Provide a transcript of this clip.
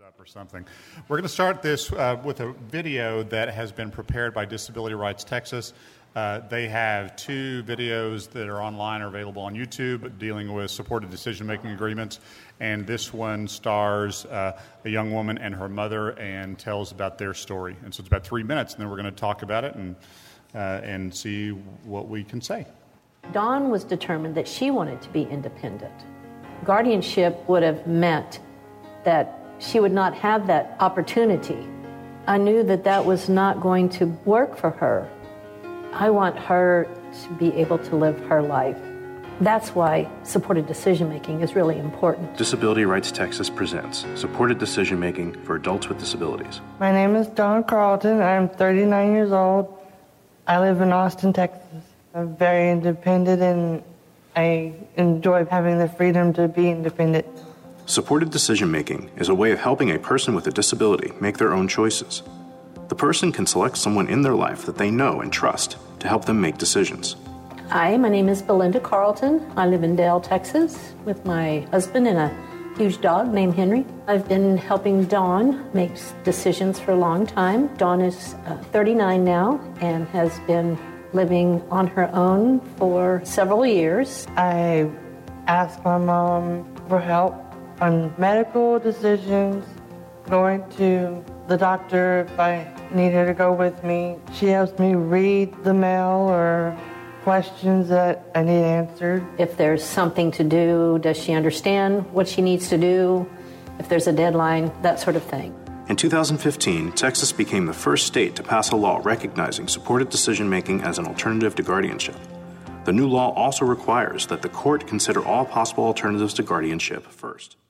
Up or something. We're going to start this with a video that has been prepared by Disability Rights Texas. They have two videos that are online or available on YouTube dealing with supported decision-making agreements, and this one stars a young woman and her mother and tells about their story. And so it's about 3 minutes, and then we're going to talk about it and see what we can say. Dawn was determined that she wanted to be independent. Guardianship would have meant that she would not have that opportunity. I knew that that was not going to work for her. I want her to be able to live her life. That's why supported decision-making is really important. Disability Rights Texas presents Supported Decision-Making for Adults with Disabilities. My name is Dawn Carlton. I'm 39 years old. I live in Austin, Texas. I'm very independent, and I enjoy having the freedom to be independent. Supported decision-making is a way of helping a person with a disability make their own choices. The person can select someone in their life that they know and trust to help them make decisions. Hi, my name is Belinda Carlton. I live in Dale, Texas, with my husband and a huge dog named Henry. I've been helping Dawn make decisions for a long time. Dawn is 39 now and has been living on her own for several years. I asked my mom for help on medical decisions, going to the doctor if I need her to go with me. She helps me read the mail or questions that I need answered. If there's something to do, does she understand what she needs to do? If there's a deadline, that sort of thing. In 2015, Texas became the first state to pass a law recognizing supported decision-making as an alternative to guardianship. The new law also requires that the court consider all possible alternatives to guardianship first.